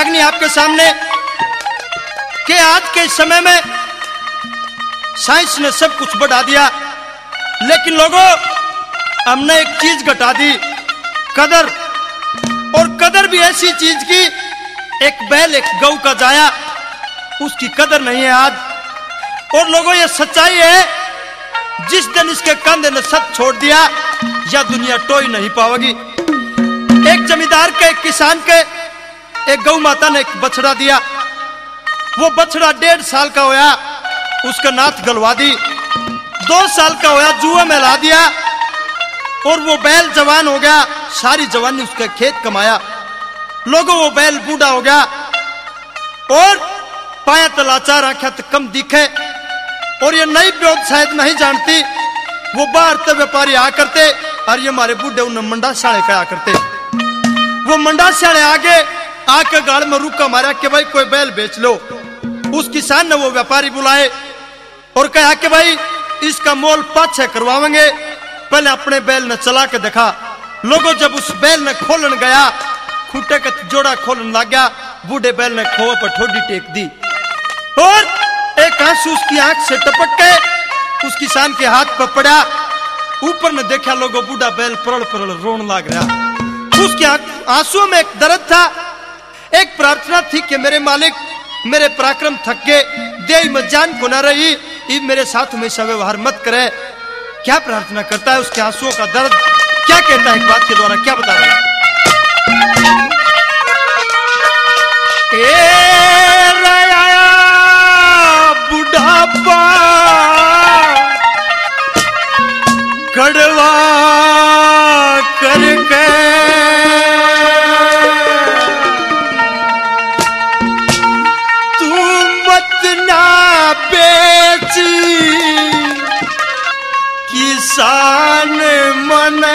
बैरागनी आपके सामने कि आज के समय में साइंस ने सब कुछ बढ़ा दिया, लेकिन लोगों हमने एक चीज घटा दी, कदर। और कदर भी ऐसी चीज की, एक बैल एक गऊ का जाया, उसकी कदर नहीं है आज। और लोगों ये सच्चाई है, जिस दिन इसके कंधे ने सच छोड़ दिया यह दुनिया टोई नहीं पाओगी। एक जमींदार के, एक किसान के, एक गौ माता ने एक बछड़ा दिया। वो बछड़ा 1.5 साल का होया, उसका नाथ गलवा दी। 2 साल का होया, जुआ में ला दिया। और वो बैल जवान हो गया, सारी जवानी उसके खेत कमाया। लोगों वो बैल बूढ़ा हो गया और पाया तलाचार आख्या तो कम दिखे। और ये नई ब्योत शायद नहीं जानती, वो बाहर तो व्यापारी आ करते और ये हमारे बूढ़े उन्हें मंडा साले कहा करते। वो मंडा साले आगे आके गाड़ में रुका मारा कि भाई कोई बैल बेच लो। उस किसान ने वो व्यापारी बुलाए और कहा कि भाई इसका मोल 5-6 करवाएंगे, पहले अपने बैल ने चला के देखा। लोगों जब उस बैल ने खोलन गया, खूटे का जोड़ा खोलन लग गया, बूढ़े बैल ने खोए पर ठोडी टेक दी और एक आंसू उसकी आंख से टपक के उस किसान के हाथ पर पड़ा। ऊपर ने देखा लोगों, बूढ़ा बैल परल परल रोन लग रहा। उसके आंसुओं में एक दर्द था, एक प्रार्थना थी कि मेरे मालिक मेरे पराक्रम थक गए, देह में जान को न रही, इब मेरे साथ हमेशा व्यवहार मत करे। क्या प्रार्थना करता है, उसके आंसुओं का दर्द क्या कहता है, एक बात के द्वारा क्या बता रहा है। बुढ़ापा कड़वा करके तू मत ना बेची, किसान मने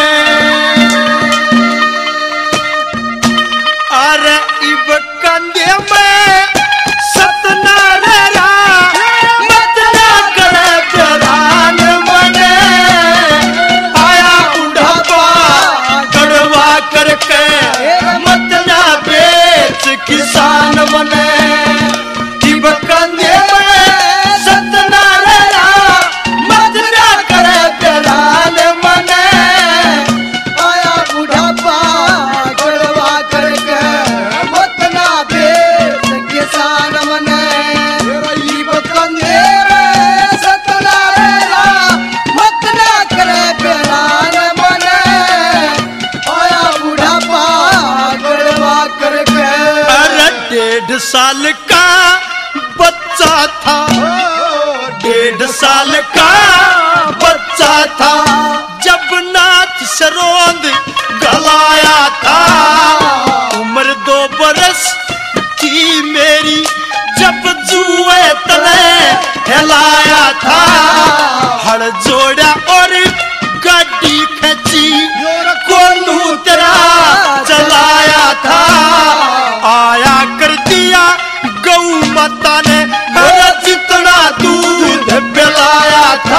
अरे इब कंधे में सतना रा मत ना करे बेरान मने। आया बुढ़ापा कड़वा करके मत ना बेच, किसान मने इब कंधे में सतना रा मत ना करे बेरान मने। आया बुढ़ापा कड़वा करके मत ना बेच, किसान मने इब कंधे में सतना रा मत ना करे बेरान मने। आया बुढ़ापा कड़वा करके। अरे 1.5 साल का बच्चा था, 1.5 साल का बच्चा था, जब नाथ सरोंद गलाया था। उम्र 2 बरस थी मेरी, जब जुए तले हिलाया था। हड़ जोड़ा और गाड़ी खची, कोलू तेरा चलाया था। आया कर दिया गौ माता ने मेरा जितना दूध पिलाया था।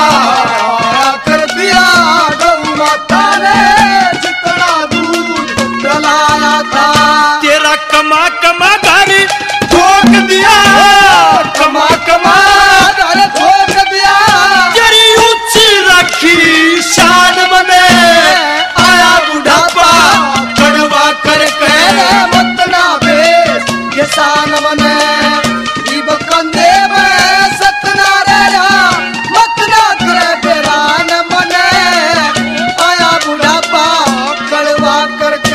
आया कर दिया गौ माता ने जितना दूध पिलाया था। तेरा कमा कमा गाड़ी ठोक दिया, कमा कमा गाड़ी ठोक दिया। तेरी ऊंची रखी शान बने। आया बुढ़ापा कड़वा करके मत ना बेच, किसान बने इब कंधे में सतना रा मत ना करे बेरान मने। आया बुढ़ापा कड़वा करके।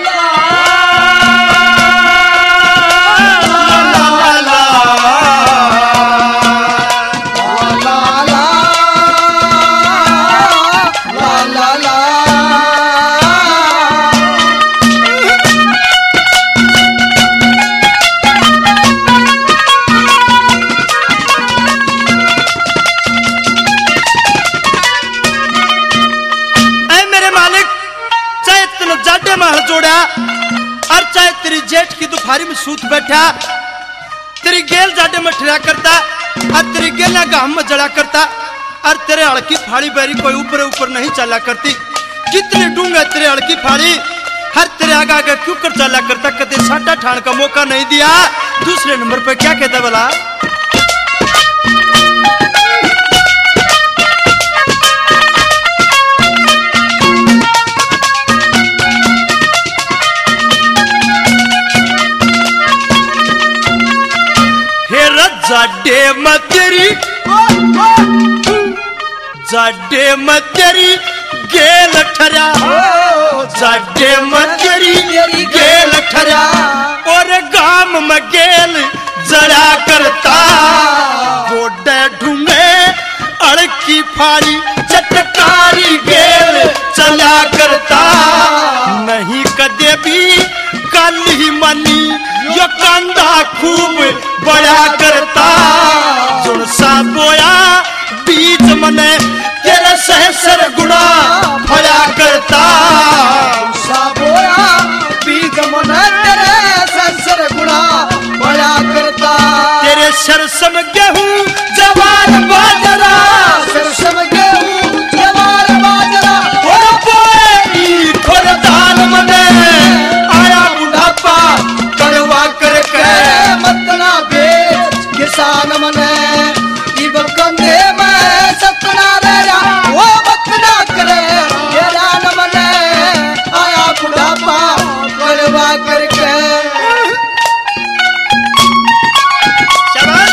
और चाहे तेरी जेठ की दुपहरी में सूत बैठा, तेरी गेल जाडे में ठहरा करता और तेरी गेला गांव में जड़ा करता, और तेरे अड़की फाड़ी बैरी कोई ऊपर ऊपर नहीं चला करती। कितनी डूंगा तेरे अड़की फाड़ी, हर तेरे आगे आगे क्यों कर चला करता, कदे साटा ठाण का मौका नहीं दिया। दूसरे नंबर पे क्या कहता बोला, जाडे मतेरी गेल ठरा, जाडे मतेरी गेल ठरा, और गाम में गेल जड़ा करता। गोडे ढूंढे अड़की फाड़ी चटकारी गेल चला करता। नहीं कदे भी कल ही मनी यो कंधा खूब बड़ा करता। जुन सा बोया बीज मने तेरे सहस्र गुना फला करता। सा बोया बीज मने तेरे सहस्र गुना फला करता। तेरे सरसम गेहूं जवार बाजरा, सरसम गेहूं जवार बाजरा, और बोई खोर दाल मने आया बुढ़ापा कड़वा करके। मतना बेच किसान मने इब कंधे में सतना रेरा, वो मतना करे ये रान मने आया बुढ़ापा कड़वा करके। शाबाश।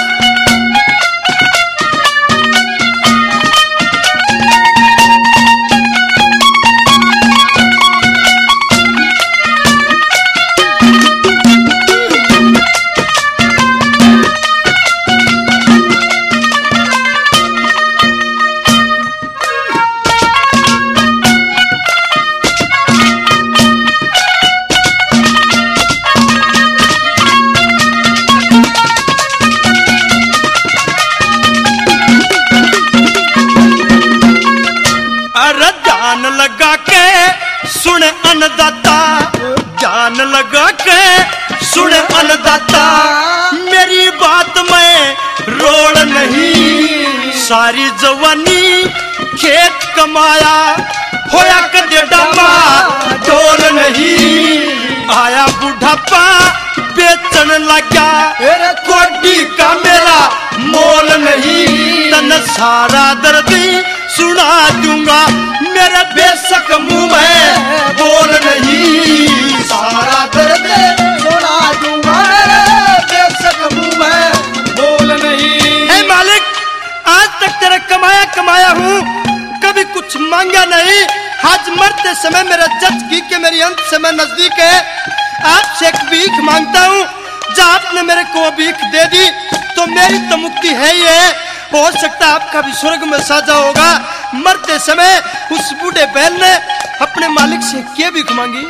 जान लगा के सुन अन्नदाता, जान लगा के सुन अन्नदाता। मेरी बात में रोड़ नहीं, सारी जवानी खेत कमाया, होया कदे डामा डोल नहीं। आया बुढ़ापा बेचन लगा, कोडी का मेरा मोल नहीं। तन सारा दर्दी सुना दूंगा, मेरे बेशक मुंह में बोल नहीं। सारा दर्द सुना दूंगा, बेशक मुंह में बोल नहीं। हे मालिक, आज तक तेरा कमाया कमाया हूँ, कभी कुछ मांगा नहीं। आज मरते समय मेरा जज की के मेरी अंत समय नजदीक है, आपसे एक भीख मांगता हूँ। जब आपने मेरे को भीख दे दी तो मेरी तो मुक्ति है ही है, हो सकता है आपका भी स्वर्ग में साजा होगा। मरते समय उस बूढ़े बैल ने अपने मालिक से क्या भीख मांगी,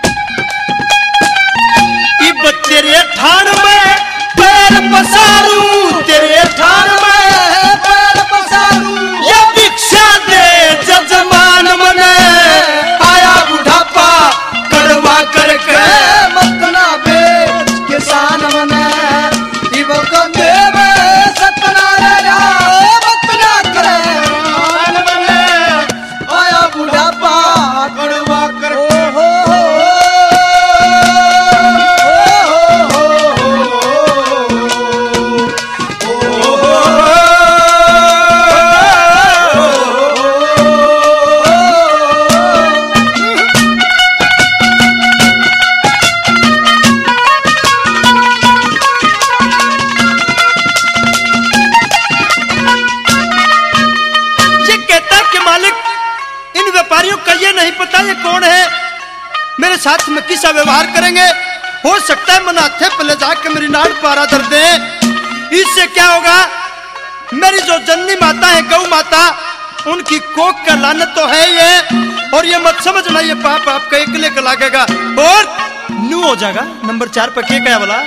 इब तेरे ठाण में पैर पसारूं, तेरे ठाण में पैर पसारूं, ये भिक्षा दे जजमान मने आया बुढ़ापा कड़वा करके। मतना बेच किसान मने इब कंधे में सतना रेरा, मतना करे रान मने आया बुढ़ापा कड़वा कर। मेरे साथ में किसा व्यवहार करेंगे, हो सकता है मनाथे पे ले जाके मेरी नाड़ पारा दर दे। इससे क्या होगा, मेरी जो जननी माता है गौ माता, उनकी कोख का लानत तो है ये, और ये मत समझना ये पाप आपका अकेले का लागेगा और न्यू हो जाएगा। नंबर 4 पर क्या बोला,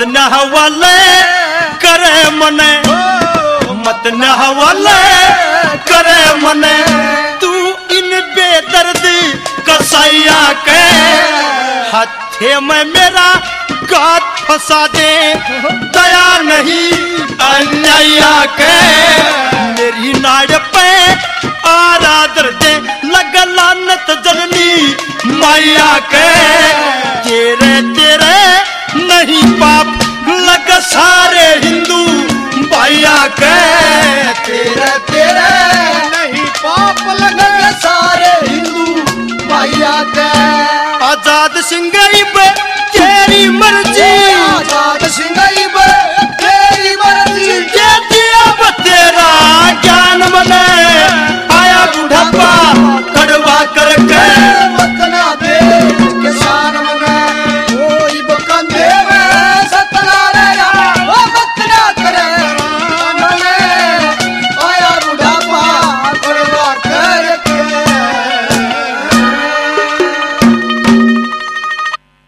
मत न हवाले करे मने, मत न हवाले करे मने, तू इन बेदर्द कसाइया के हाथे में मेरा गात फंसा दे, दया नहीं अन्याया के मेरी नाड़ पे आराधर दे, लग लानत जननी माया के, तेरे तेरे नहीं पाप लग सारे हिंदू भाइया के, तेरे तेरे नहीं पाप लग सारे हिंदू भाइया के। आजाद सिंह